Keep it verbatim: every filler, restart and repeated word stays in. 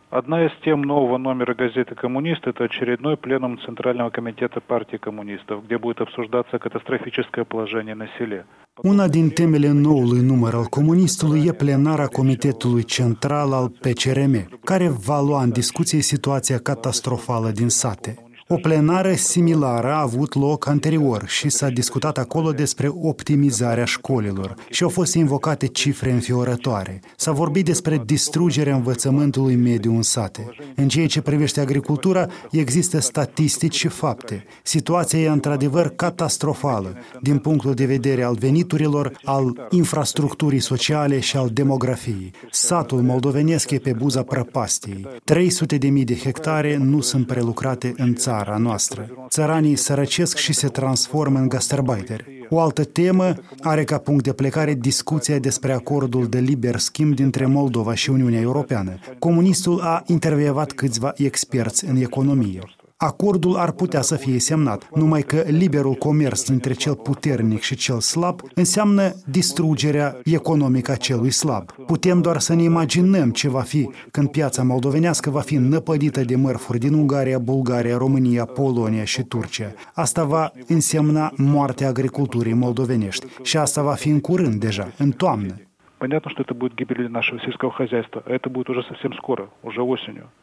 Одна из тем нового номера газеты «Коммунист» — это очередной пленум Центрального комитета партии коммунистов, где будет обсуждаться катастрофическое положение на селе. Una din temele noului număr al Comunistului e plenara Comitetului Central al P C R M, care va lua în discuție situația catastrofală din sate. O plenară similară a avut loc anterior și s-a discutat acolo despre optimizarea școlilor și au fost invocate cifre înfiorătoare. S-a vorbit despre distrugerea învățământului mediu în sate. În ceea ce privește agricultura, există statistici și fapte. Situația e într-adevăr catastrofală din punctul de vedere al veniturilor, al infrastructurii sociale și al demografiei. Satul moldovenesc e pe buza prăpastiei. trei sute de mii de hectare nu sunt prelucrate în țară noastră. Țăranii sărăcesc și se transformă în gastarbeiteri. O altă temă are ca punct de plecare discuția despre acordul de liber schimb dintre Moldova și Uniunea Europeană. Comunistul a intervievat câțiva experți în economie. Acordul ar putea să fie semnat, numai că liberul comerț dintre cel puternic și cel slab înseamnă distrugerea economică a celui slab. Putem doar să ne imaginăm ce va fi când piața moldovenească va fi năpădită de mărfuri din Ungaria, Bulgaria, România, Polonia și Turcia. Asta va însemna moartea agriculturii moldovenești și asta va fi în curând deja, în toamnă. Понятно, что это будет гибель нашего сельского хозяйства, а это будет уже совсем скоро, уже осенью.